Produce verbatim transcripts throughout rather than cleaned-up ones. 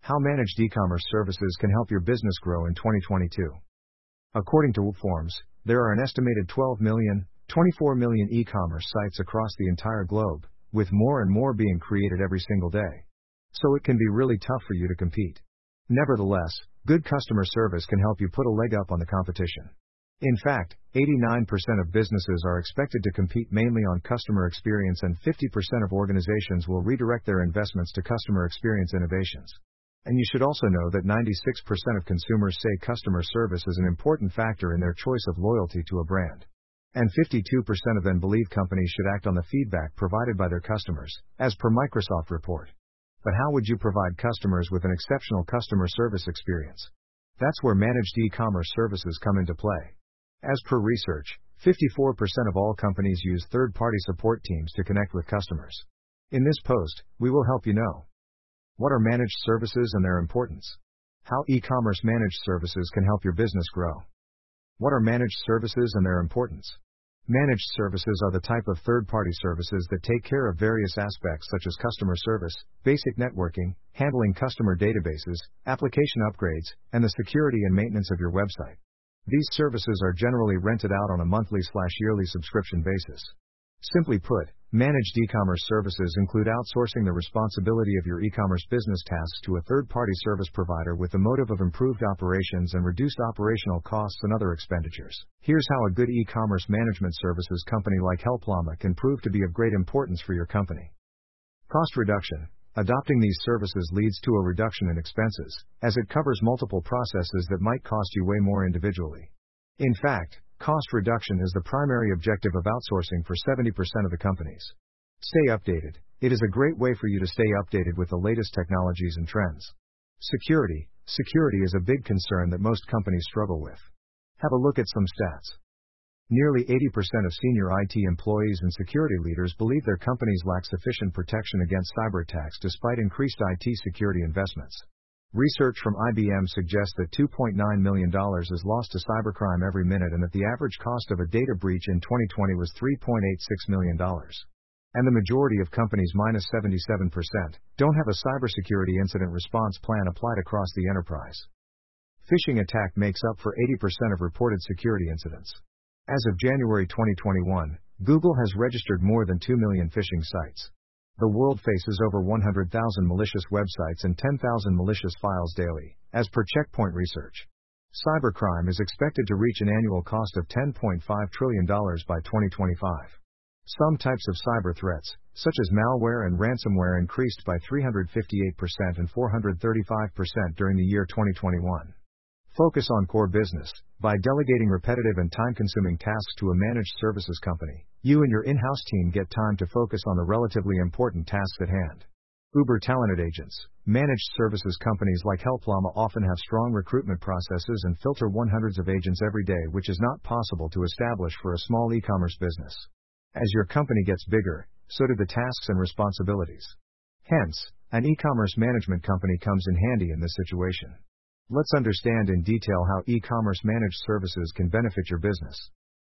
How managed e-commerce services can help your business grow in twenty twenty-two. According to WooForms, there are an estimated twelve million, twenty-four million e-commerce sites across the entire globe, with more and more being created every single day. So it can be really tough for you to compete. Nevertheless, good customer service can help you put a leg up on the competition. In fact, eighty-nine percent of businesses are expected to compete mainly on customer experience, and fifty percent of organizations will redirect their investments to customer experience innovations. And you should also know that ninety-six percent of consumers say customer service is an important factor in their choice of loyalty to a brand. And fifty-two percent of them believe companies should act on the feedback provided by their customers, as per Microsoft report. But how would you provide customers with an exceptional customer service experience? That's where managed e-commerce services come into play. As per research, fifty-four percent of all companies use third-party support teams to connect with customers. In this post, we will help you know: what are managed services and their importance? How e-commerce managed services can help your business grow. What are managed services and their importance? Managed services are the type of third-party services that take care of various aspects such as customer service, basic networking, handling customer databases, application upgrades, and the security and maintenance of your website. These services are generally rented out on a monthly/yearly subscription basis. Simply put, managed e-commerce services include outsourcing the responsibility of your e-commerce business tasks to a third-party service provider with the motive of improved operations and reduced operational costs and other expenditures. Here's how a good e-commerce management services company like Helplama can prove to be of great importance for your company. Cost reduction. Adopting these services leads to a reduction in expenses, as it covers multiple processes that might cost you way more individually. In fact, cost reduction is the primary objective of outsourcing for seventy percent of the companies. Stay updated. It is a great way for you to stay updated with the latest technologies and trends. Security. Security is a big concern that most companies struggle with. Have a look at some stats. Nearly eighty percent of senior I T employees and security leaders believe their companies lack sufficient protection against cyber attacks despite increased I T security investments. Research from I B M suggests that two point nine million dollars is lost to cybercrime every minute, and that the average cost of a data breach in twenty twenty was three point eight six million dollars. And the majority of companies, minus seventy-seven percent, don't have a cybersecurity incident response plan applied across the enterprise. Phishing attack makes up for eighty percent of reported security incidents. As of January twenty twenty-one, Google has registered more than two million phishing sites. The world faces over one hundred thousand malicious websites and ten thousand malicious files daily, as per Checkpoint Research. Cybercrime is expected to reach an annual cost of ten point five trillion dollars by twenty twenty-five. Some types of cyber threats, such as malware and ransomware, increased by three hundred fifty-eight percent and four hundred thirty-five percent during the year twenty twenty-one. Focus on core business. By delegating repetitive and time-consuming tasks to a managed services company, you and your in-house team get time to focus on the relatively important tasks at hand. Uber talented agents. Managed services companies like Helplama often have strong recruitment processes and filter hundreds of agents every day, which is not possible to establish for a small e-commerce business. As your company gets bigger, so do the tasks and responsibilities. Hence, an e-commerce management company comes in handy in this situation. Let's understand in detail how e-commerce managed services can benefit your business.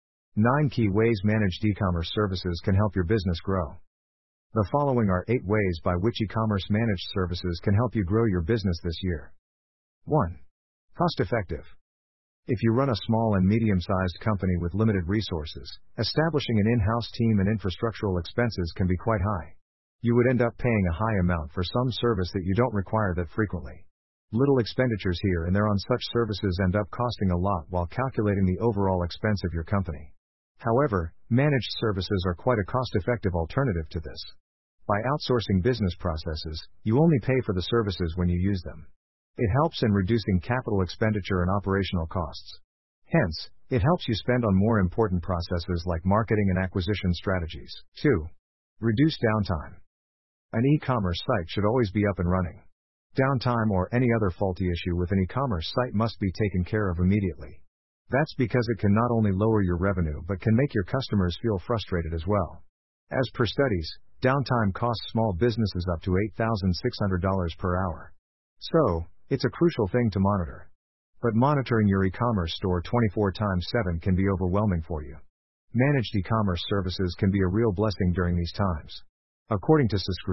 nine Key ways managed e-commerce services can help your business grow. The following are eight ways by which e-commerce managed services can help you grow your business this year. one. Cost effective. If you run a small and medium-sized company with limited resources, establishing an in-house team and infrastructural expenses can be quite high. You would end up paying a high amount for some service that you don't require that frequently. Little expenditures here and there on such services end up costing a lot while calculating the overall expense of your company. However, managed services are quite a cost-effective alternative to this. By outsourcing business processes, you only pay for the services when you use them. It helps in reducing capital expenditure and operational costs. Hence, it helps you spend on more important processes like marketing and acquisition strategies. two. Reduce downtime. An e-commerce site should always be up and running. Downtime or any other faulty issue with an e-commerce site must be taken care of immediately. That's because it can not only lower your revenue but can make your customers feel frustrated as well. As per studies, downtime costs small businesses up to eight thousand six hundred dollars per hour. So, it's a crucial thing to monitor. But monitoring your e-commerce store twenty-four by seven can be overwhelming for you. Managed e-commerce services can be a real blessing during these times. According to S I S Group,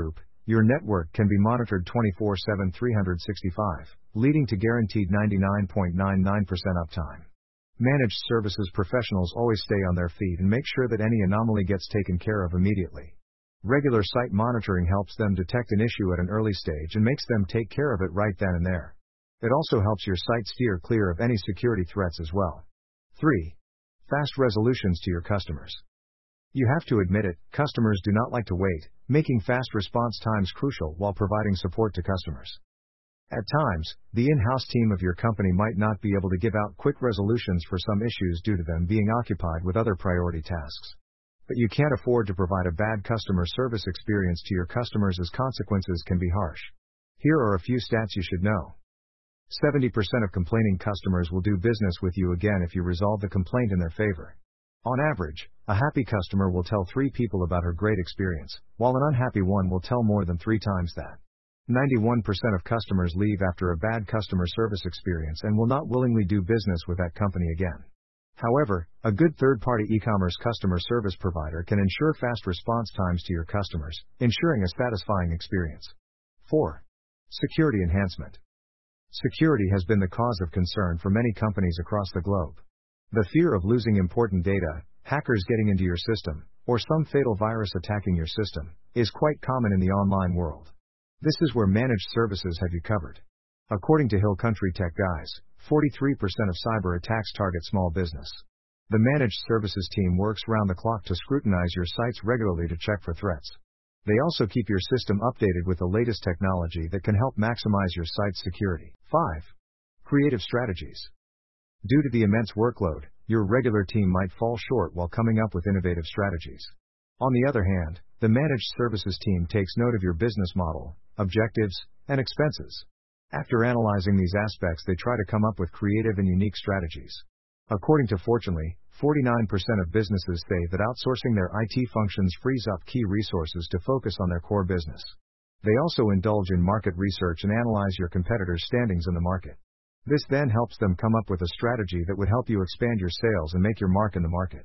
Your network can be monitored twenty-four seven three sixty-five, leading to guaranteed ninety-nine point nine nine percent uptime. Managed services professionals always stay on their feet and make sure that any anomaly gets taken care of immediately. Regular site monitoring helps them detect an issue at an early stage and makes them take care of it right then and there. It also helps your site steer clear of any security threats as well. three. Fast resolutions to your customers. You have to admit it, customers do not like to wait, making fast response times crucial while providing support to customers. At times, the in-house team of your company might not be able to give out quick resolutions for some issues due to them being occupied with other priority tasks. But you can't afford to provide a bad customer service experience to your customers, as consequences can be harsh. Here are a few stats you should know. seventy percent of complaining customers will do business with you again if you resolve the complaint in their favor. On average, a happy customer will tell three people about her great experience, while an unhappy one will tell more than three times that. ninety-one percent of customers leave after a bad customer service experience and will not willingly do business with that company again. However, a good third-party e-commerce customer service provider can ensure fast response times to your customers, ensuring a satisfying experience. four. Security enhancement. Security has been the cause of concern for many companies across the globe. The fear of losing important data, hackers getting into your system, or some fatal virus attacking your system, is quite common in the online world. This is where managed services have you covered. According to Hill Country Tech Guys, forty-three percent of cyber attacks target small business. The managed services team works round the clock to scrutinize your sites regularly to check for threats. They also keep your system updated with the latest technology that can help maximize your site's security. five. Creative strategies. Due to the immense workload, your regular team might fall short while coming up with innovative strategies. On the other hand, the managed services team takes note of your business model, objectives, and expenses. After analyzing these aspects, they try to come up with creative and unique strategies. According to Fortunely, forty-nine percent of businesses say that outsourcing their I T functions frees up key resources to focus on their core business. They also indulge in market research and analyze your competitors' standings in the market. This then helps them come up with a strategy that would help you expand your sales and make your mark in the market.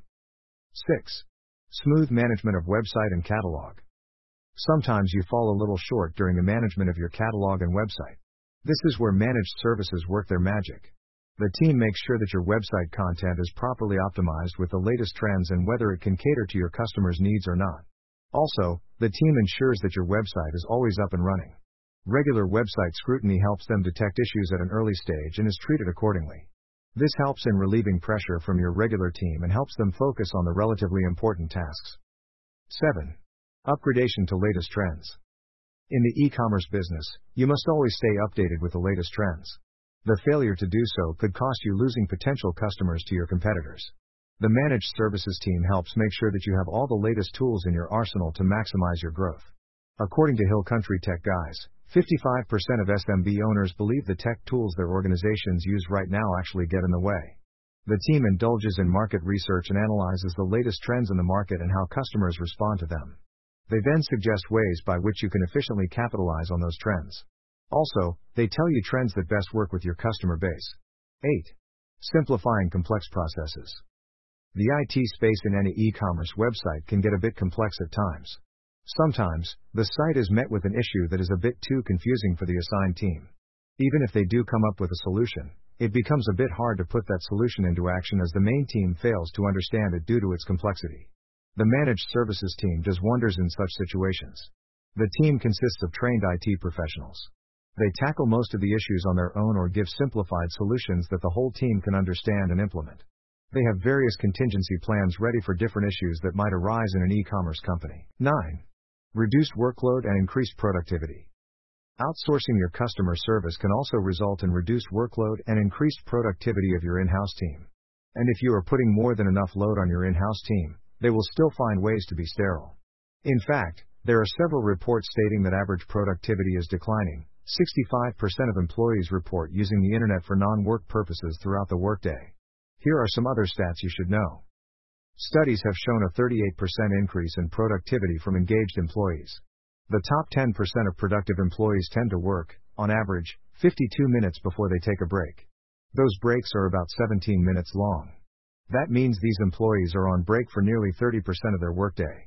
six. Smooth management of website and catalog. Sometimes you fall a little short during the management of your catalog and website. This is where managed services work their magic. The team makes sure that your website content is properly optimized with the latest trends and whether it can cater to your customers' needs or not. Also, the team ensures that your website is always up and running. Regular website scrutiny helps them detect issues at an early stage and is treated accordingly. This helps in relieving pressure from your regular team and helps them focus on the relatively important tasks. seven. Upgradation to latest trends. In the e-commerce business, you must always stay updated with the latest trends. The failure to do so could cost you losing potential customers to your competitors. The managed services team helps make sure that you have all the latest tools in your arsenal to maximize your growth. According to Hill Country Tech Guys, fifty-five percent of S M B owners believe the tech tools their organizations use right now actually get in the way. The team indulges in market research and analyzes the latest trends in the market and how customers respond to them. They then suggest ways by which you can efficiently capitalize on those trends. Also, they tell you trends that best work with your customer base. eight. Simplifying complex processes. The I T space in any e-commerce website can get a bit complex at times. Sometimes, the site is met with an issue that is a bit too confusing for the assigned team. Even if they do come up with a solution, it becomes a bit hard to put that solution into action as the main team fails to understand it due to its complexity. The managed services team does wonders in such situations. The team consists of trained I T professionals. They tackle most of the issues on their own or give simplified solutions that the whole team can understand and implement. They have various contingency plans ready for different issues that might arise in an e-commerce company. nine. Reduced workload and increased productivity. Outsourcing your customer service can also result in reduced workload and increased productivity of your in-house team. And if you are putting more than enough load on your in-house team, they will still find ways to be sterile. In fact, there are several reports stating that average productivity is declining. sixty-five percent of employees report using the internet for non-work purposes throughout the workday. Here are some other stats you should know. Studies have shown a thirty-eight percent increase in productivity from engaged employees. The top ten percent of productive employees tend to work, on average, fifty-two minutes before they take a break. Those breaks are about seventeen minutes long. That means these employees are on break for nearly thirty percent of their workday.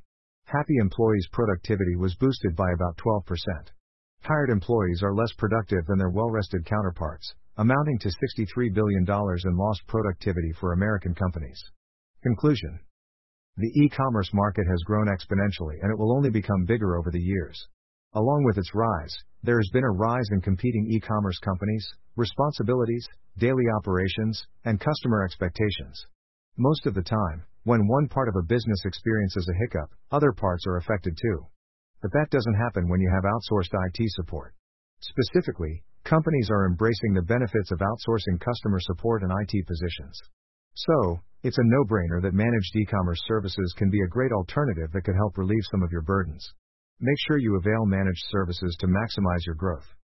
Happy employees' productivity was boosted by about twelve percent. Tired employees are less productive than their well-rested counterparts, amounting to sixty-three billion dollars in lost productivity for American companies. Conclusion. The e-commerce market has grown exponentially and it will only become bigger over the years. Along with its rise, there has been a rise in competing e-commerce companies, responsibilities, daily operations, and customer expectations. Most of the time, when one part of a business experiences a hiccup, other parts are affected too. But that doesn't happen when you have outsourced I T support. Specifically, companies are embracing the benefits of outsourcing customer support and I T positions. So, it's a no-brainer that managed e-commerce services can be a great alternative that could help relieve some of your burdens. Make sure you avail managed services to maximize your growth.